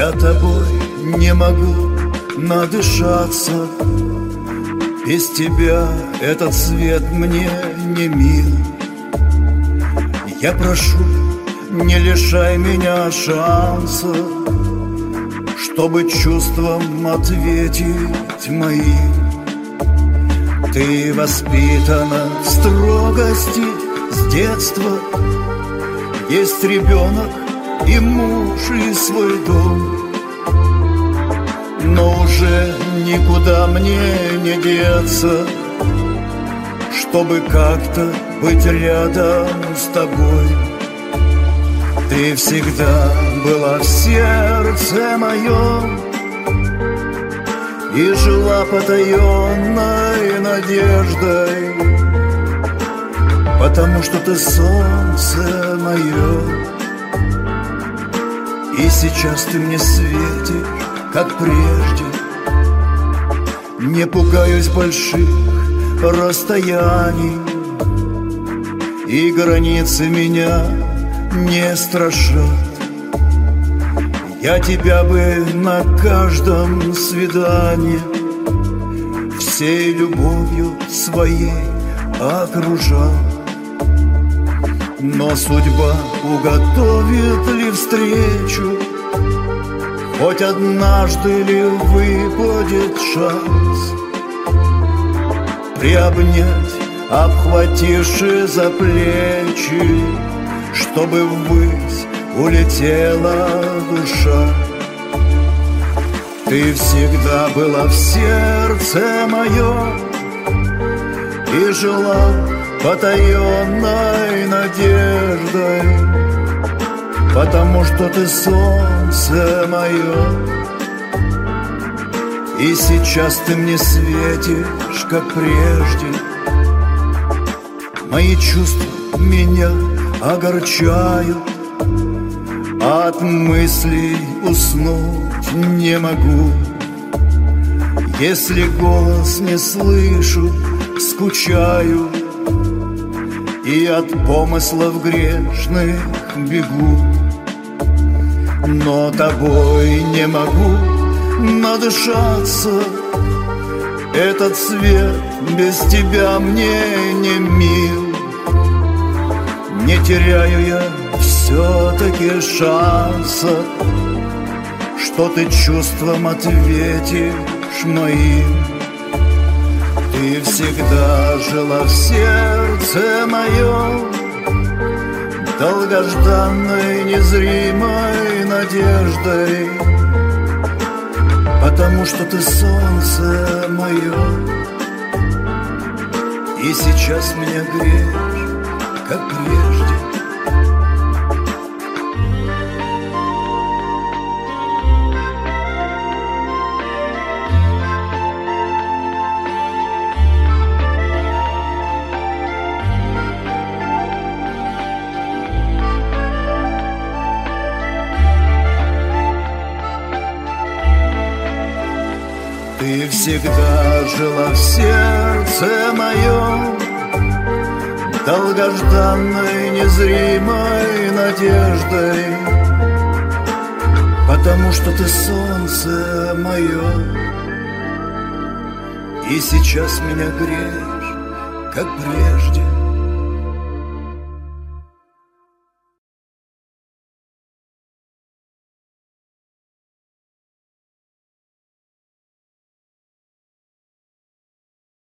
Я тобой не могу надышаться. Без тебя этот свет мне не мил. Я прошу, не лишай меня шанса, чтобы чувствам ответить моим. Ты воспитана в строгости с детства. Есть ребенок и муж, и свой дом. Но уже никуда мне не деться, чтобы как-то быть рядом с тобой. Ты всегда была в сердце моем и жила потаенной надеждой, потому что ты солнце мое. И сейчас ты мне светишь, как прежде. Не пугаюсь больших расстояний, и границы меня не страшат. Я тебя бы на каждом свидании всей любовью своей окружал. Но судьба уготовит ли встречу, хоть однажды ли выпадет шанс приобнять, обхвативши за плечи, чтобы ввысь улетела душа. Ты всегда была в сердце моем и жила потаенной надеждой, потому что ты солнце мое. И сейчас ты мне светишь, как прежде. Мои чувства меня огорчают, от мыслей уснуть не могу. Если голос не слышу, скучаю, и от помыслов грешных бегу. Но тобой не могу надышаться. Этот свет без тебя мне не мил. Не теряю я все-таки шанса, что ты чувством ответишь моим. Ты всегда жила в сердце моем, долгожданной незримой надеждой, потому что ты солнце мое. И сейчас меня греешь, как прежде. Ты всегда жила в сердце моем, долгожданной незримой надеждой, потому что ты солнце мое. И сейчас меня греешь, как прежде.